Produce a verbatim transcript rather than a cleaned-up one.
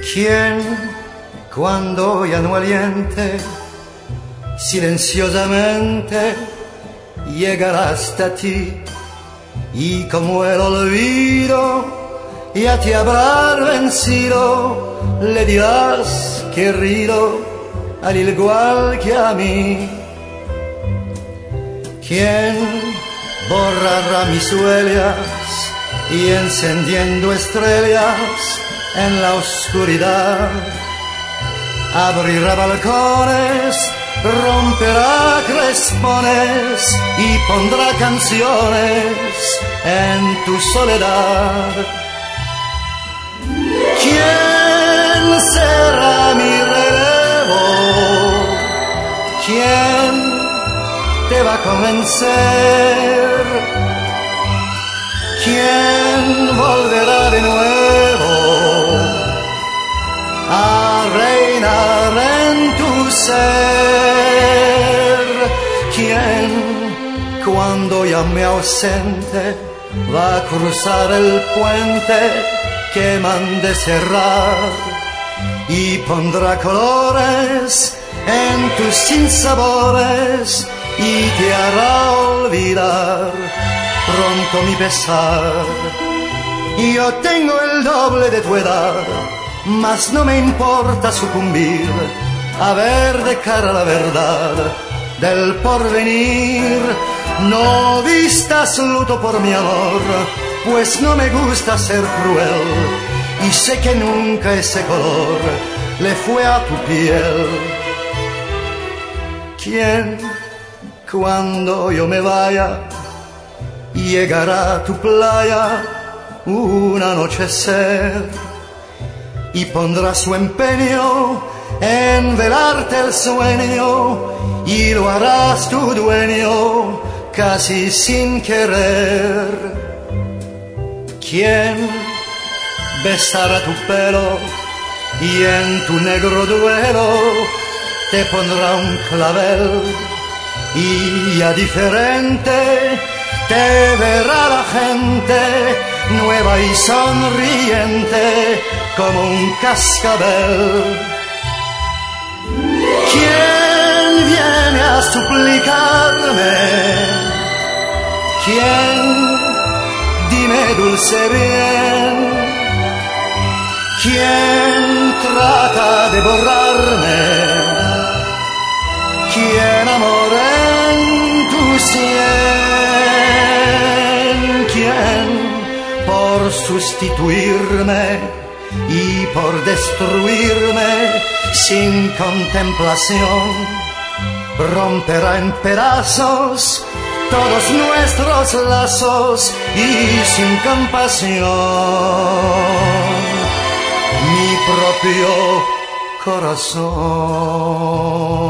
¿Quién, cuando ya no aliente, silenciosamente llegará hasta ti? Y como el olvido ya te habrá vencido, le dirás que he rido al igual que a mí. ¿Quién borrará mis huellas y encendiendo estrellas en la oscuridad abrirá balcones, romperá crespones y pondrá canciones en tu soledad? ¿Quién será mi relevo? ¿Quién te va a convencer? ¿Quién volverá de nuevo a reinar en tu ser? ¿Quién, cuando ya me ausente, va a cruzar el puente que mandé cerrar y pondrá colores en tus sinsabores y te hará olvidar pronto mi pesar? Yo tengo el doble de tu edad, mas no me importa sucumbir a ver de cara la verdad del porvenir. No vistas luto por mi amor, pues no me gusta ser cruel, y sé que nunca ese color le fue a tu piel. ¿Quién, cuando yo me vaya, llegará a tu playa un anochecer y pondrá su empeño en velarte el sueño y lo harás tu dueño casi sin querer? ¿Quién besará tu pelo y en tu negro duelo te pondrá un clavel y ya diferente te verá la gente, nueva y sonriente como un cascabel? ¿Quién viene a suplicarme? ¿Quién? Dime dulce bien. ¿Quién trata de borrarme? ¿Quién amor en tu sien? ¿Quién por sustituirme y por destruirme sin contemplación romperá en pedazos todos nuestros lazos y sin compasión mi propio corazón?